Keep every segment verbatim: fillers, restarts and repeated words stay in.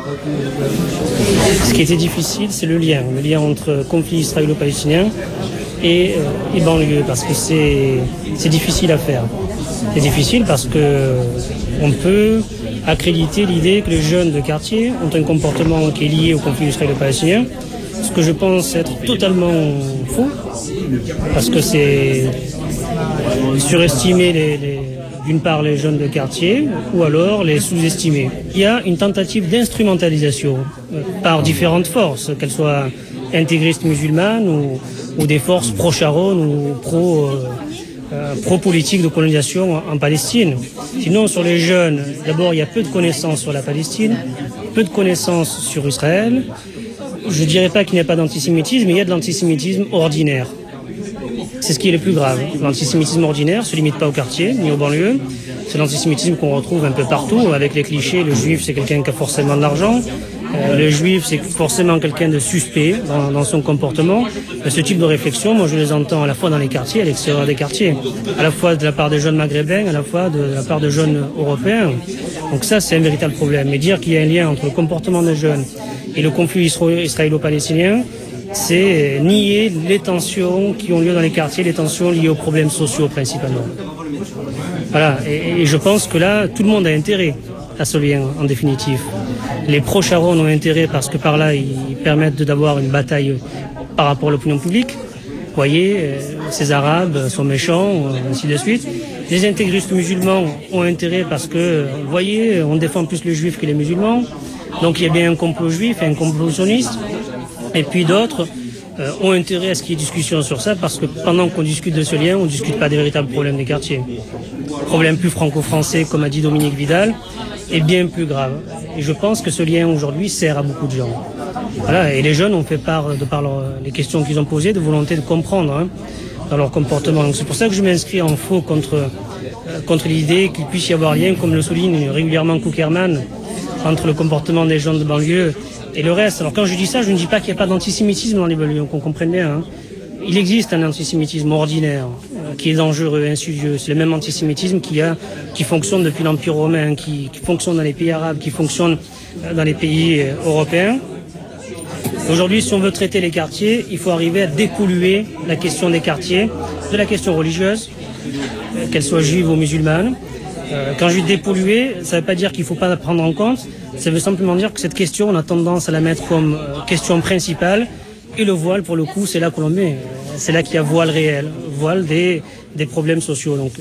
Ce qui était difficile, c'est le lien, le lien entre conflit israélo-palestinien et, euh, et banlieue, parce que c'est c'est difficile à faire. C'est difficile parce que on peut accréditer l'idée que les jeunes de quartier ont un comportement qui est lié au conflit israélo-palestinien, ce que je pense être totalement faux, parce que c'est surestimer les, les, d'une part les jeunes de quartier, ou alors les sous-estimer. Il y a une tentative d'instrumentalisation euh, par différentes forces, qu'elles soient intégristes musulmanes ou, ou des forces pro-Sharon ou pro... Euh, Euh, pro-politique de colonisation en, en Palestine. Sinon, sur les jeunes, d'abord, il y a peu de connaissances sur la Palestine, peu de connaissances sur Israël. Je ne dirais pas qu'il n'y a pas d'antisémitisme, mais il y a de l'antisémitisme ordinaire. C'est ce qui est le plus grave. L'antisémitisme ordinaire ne se limite pas au quartier, ni aux banlieues. C'est l'antisémitisme qu'on retrouve un peu partout, avec les clichés. Le juif, c'est quelqu'un qui a forcément de l'argent. Euh, le juif, c'est forcément quelqu'un de suspect dans, dans son comportement. Et ce type de réflexion, moi, je les entends à la fois dans les quartiers, à l'extérieur des quartiers, à la fois de la part des jeunes maghrébins, à la fois de la part de jeunes européens. Donc ça, c'est un véritable problème. Mais dire qu'il y a un lien entre le comportement des jeunes et le conflit israélo-palestinien, c'est nier les tensions qui ont lieu dans les quartiers, les tensions liées aux problèmes sociaux principalement. Voilà, et, et je pense que là, tout le monde a intérêt à ce lien, en définitive. Les pro-Sharon ont intérêt parce que par là, ils permettent d'avoir une bataille par rapport à l'opinion publique. Vous voyez, euh, ces Arabes sont méchants, euh, ainsi de suite. Les intégristes musulmans ont intérêt parce que, vous voyez, on défend plus les juifs que les musulmans. Donc il y a bien un complot juif et un complot sioniste. Et puis d'autres euh, ont intérêt à ce qu'il y ait discussion sur ça parce que pendant qu'on discute de ce lien, on ne discute pas des véritables problèmes des quartiers. Problème plus franco-français, comme a dit Dominique Vidal, est bien plus grave. Et je pense que ce lien aujourd'hui sert à beaucoup de gens. Voilà, et les jeunes ont fait part, de par leur, les questions qu'ils ont posées, de volonté de comprendre hein, dans leur comportement. Donc c'est pour ça que je m'inscris en faux contre, euh, contre l'idée qu'il puisse y avoir lien, comme le souligne régulièrement Kuckerman, entre le comportement des gens de banlieue et le reste. Alors quand je dis ça, je ne dis pas qu'il n'y a pas d'antisémitisme dans les banlieues, qu'on comprenne bien. Hein. Il existe un antisémitisme ordinaire euh, qui est dangereux et insidieux. C'est le même antisémitisme qui, a, qui fonctionne depuis l'Empire romain, qui, qui fonctionne dans les pays arabes, qui fonctionne euh, dans les pays euh, européens. Aujourd'hui, si on veut traiter les quartiers, il faut arriver à dépolluer la question des quartiers de la question religieuse, euh, qu'elle soit juive ou musulmane. Euh, quand je dis dépolluer, ça ne veut pas dire qu'il ne faut pas la prendre en compte. Ça veut simplement dire que cette question, on a tendance à la mettre comme euh, question principale. Et le voile, pour le coup, c'est là que l'on met. C'est là qu'il y a voile réel, voile des, des problèmes sociaux. Donc,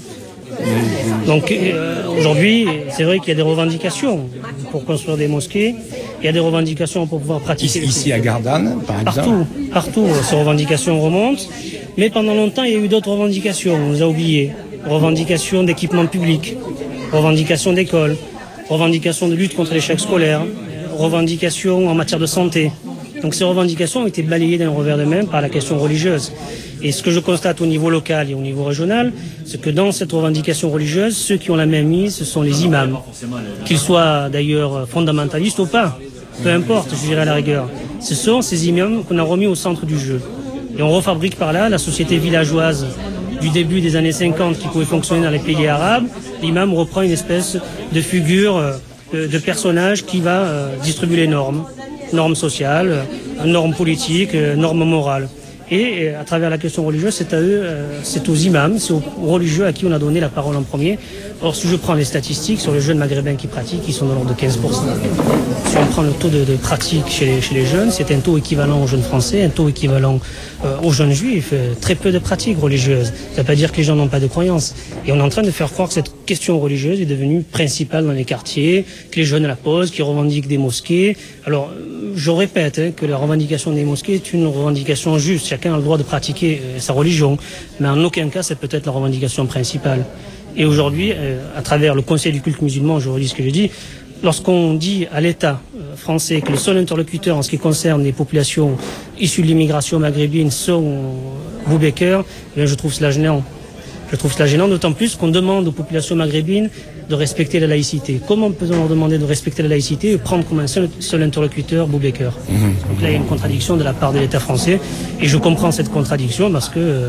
donc euh, aujourd'hui, c'est vrai qu'il y a des revendications pour construire des mosquées. Il y a des revendications pour pouvoir pratiquer. Ici à Gardanne, par exemple. Partout, partout, ces revendications remontent. Mais pendant longtemps, il y a eu d'autres revendications. On nous a oubliés. Revendications d'équipements publics, revendications d'écoles, revendications de lutte contre l'échec scolaire, revendications en matière de santé. Donc ces revendications ont été balayées d'un revers de main par la question religieuse. Et ce que je constate au niveau local et au niveau régional, c'est que dans cette revendication religieuse, ceux qui ont la main mise, ce sont les imams. Qu'ils soient d'ailleurs fondamentalistes ou pas, peu importe, je dirais à la rigueur. Ce sont ces imams qu'on a remis au centre du jeu. Et on refabrique par là la société villageoise du début des années cinquante qui pouvait fonctionner dans les pays arabes. L'imam reprend une espèce de figure, de, de personnage qui va euh, distribuer les normes. Normes sociales, normes politiques, normes morales. Et à travers la question religieuse, c'est à eux, c'est aux imams, c'est aux religieux à qui on a donné la parole en premier. Or, si je prends les statistiques sur les jeunes maghrébins qui pratiquent, ils sont de l'ordre de quinze pour cent. Si on prend le taux de, de pratique chez les, chez les jeunes, c'est un taux équivalent aux jeunes français, un taux équivalent euh, aux jeunes juifs. Euh, très peu de pratiques religieuses. Ça ne veut pas dire que les gens n'ont pas de croyances. Et on est en train de faire croire que cette question religieuse est devenue principale dans les quartiers, que les jeunes la posent, qui revendiquent des mosquées. Alors, je répète hein, que la revendication des mosquées est une revendication juste. Chacun a le droit de pratiquer euh, sa religion. Mais en aucun cas, c'est peut-être la revendication principale. Et aujourd'hui, euh, à travers le Conseil du culte musulman, je redis ce que je dis, lorsqu'on dit à l'État euh, français que le seul interlocuteur en ce qui concerne les populations issues de l'immigration maghrébine sont euh, Boubaker, eh je trouve cela gênant. Je trouve cela gênant, d'autant plus qu'on demande aux populations maghrébines de respecter la laïcité. Comment peut-on leur demander de respecter la laïcité et prendre comme un seul, seul interlocuteur Boubaker? mmh. Donc là, il y a une contradiction de la part de l'État français. Et je comprends cette contradiction parce que, euh,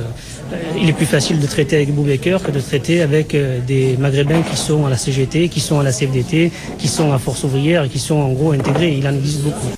il est plus facile de traiter avec Boubaker que de traiter avec des Maghrébins qui sont à la C G T, qui sont à la C F D T, qui sont à Force ouvrière et qui sont en gros intégrés. Il en existe beaucoup.